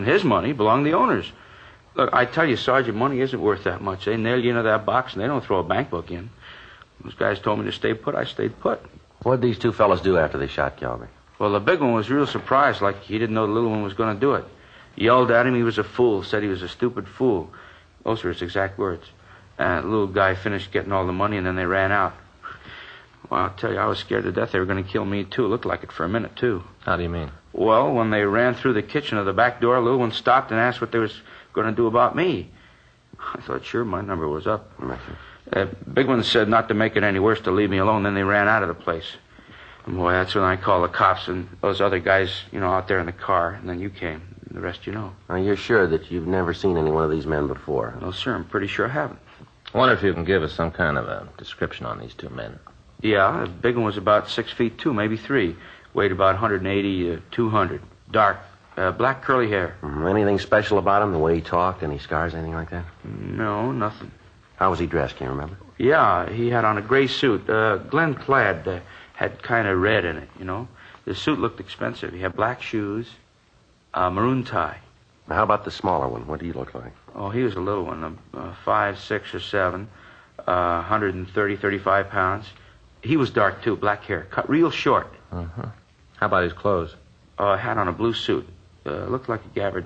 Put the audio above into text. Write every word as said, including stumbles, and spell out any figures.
His money belonged to the owners. Look, I tell you, Sergeant, money isn't worth that much. They nail you into that box, and they don't throw a bank book in. Those guys told me to stay put. I stayed put. What did these two fellas do after they shot Calvary? Well, the big one was real surprised, like he didn't know the little one was going to do it. He yelled at him he was a fool, said he was a stupid fool. Those were his exact words. And the little guy finished getting all the money, and then they ran out. Well, I'll tell you, I was scared to death they were going to kill me, too. It looked like it for a minute, too. How do you mean? Well, when they ran through the kitchen of the back door, the little one stopped and asked what they was going to do about me. I thought, sure, my number was up. Uh, big one said not to make it any worse, to leave me alone. Then they ran out of the place. And boy, that's when I called the cops and those other guys, you know, out there in the car. And then you came. And the rest you know. Now, you're sure that you've never seen any one of these men before? Well, sir, I'm pretty sure I haven't. I wonder if you can give us some kind of a description on these two men. Yeah, the big one was about six feet two, maybe three. Weighed about one eighty, uh, two hundred. Dark, uh, black curly hair. Mm, anything special about him? The way he talked? Any scars, anything like that? No, nothing. How was he dressed? Can you remember? Yeah, he had on a gray suit. Uh, Glen plaid uh, had kind of red in it, you know. The suit looked expensive. He had black shoes, a maroon tie. Now, how about the smaller one? What did he look like? Oh, he was a little one, uh, five, six, or seven, uh, one thirty, thirty-five pounds. He was dark, too, black hair, cut real short. Uh-huh. How about his clothes? Uh, had on a blue suit. Uh, looked like a Gabbard